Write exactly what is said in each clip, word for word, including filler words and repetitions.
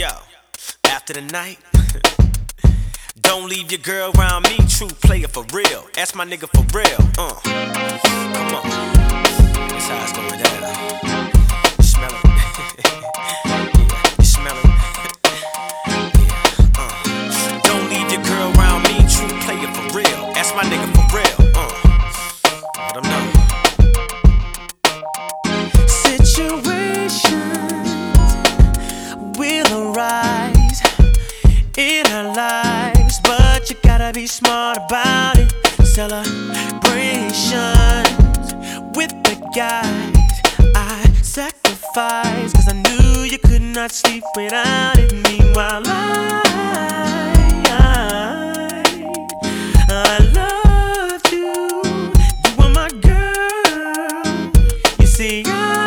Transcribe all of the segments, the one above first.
Yo, after the night, don't leave your girl around me. True player for real. That's my nigga for real. Uh, come on. That's how it's going down. You smell it? Yeah, you smell it? Yeah. Uh, don't leave your girl around me. True player for real. That's my nigga for real. Uh, let 'em know. Will arise in our lives, but you gotta be smart about it. Celebrations with the guys I sacrificed, cause I knew you could not sleep without it. Meanwhile I, I, I loved you. You were my girl. You see I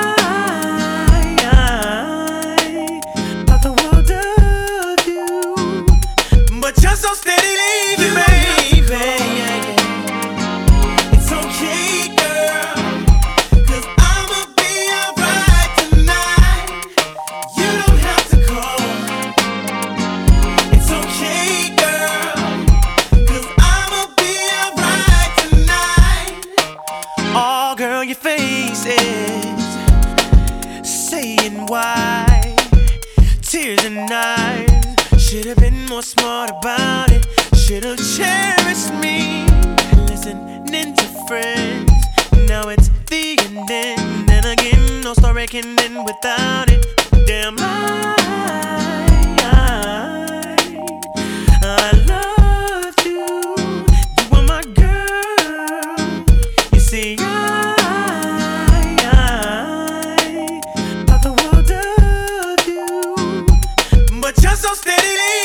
just so steady leaving, baby. Yeah, yeah. It's okay, girl, cause I'ma be alright tonight. You don't have to call. It's okay, girl, cause I'ma be alright tonight. Oh, girl, your face is saying why. Tears and eyes. Should've been more smart about it. Should've cherished me. Listening to friends. Now it's the end. And again, no story can end without it. Damn, I, I, I loved you. You were my girl. You see, I, I thought the world of you, but you're so steady.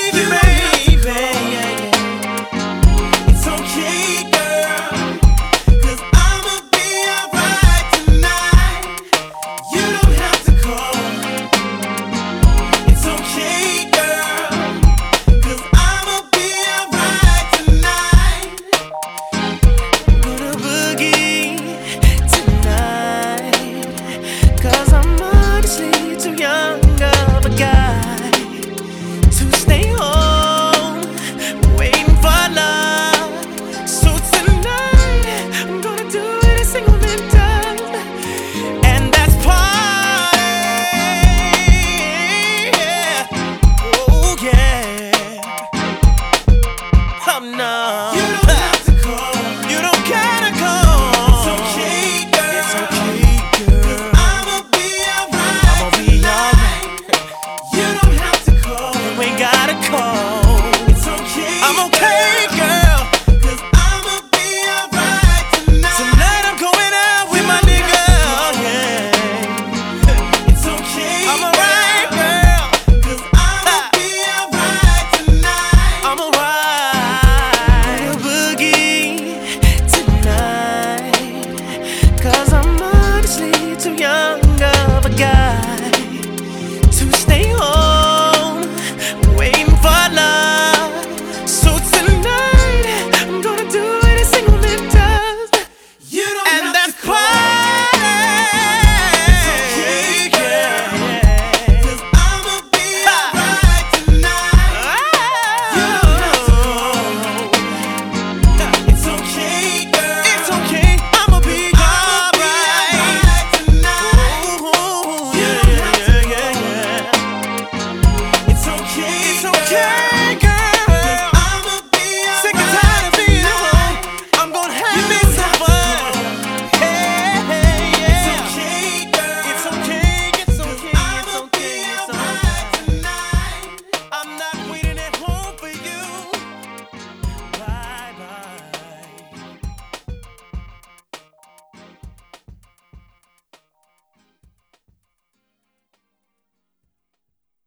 No. You don't have to call. You don't gotta call. It's okay, girl. It's okay, girl. Cause I'ma be alright. I'ma be alright. You don't have to call. You ain't gotta call.